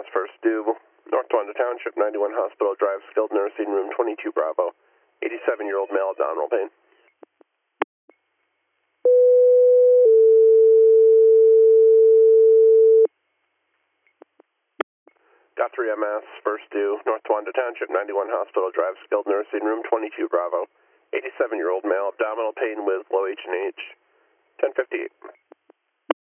first due, North Towanda Township, 91 Hospital Drive, skilled nursing room 22 Bravo, 87-year-old male, abdominal pain. Got 3 MS, first due, North Towanda Township, 91 Hospital Drive, skilled nursing room 22 Bravo, 87-year-old male, abdominal pain with low H&H, 1058.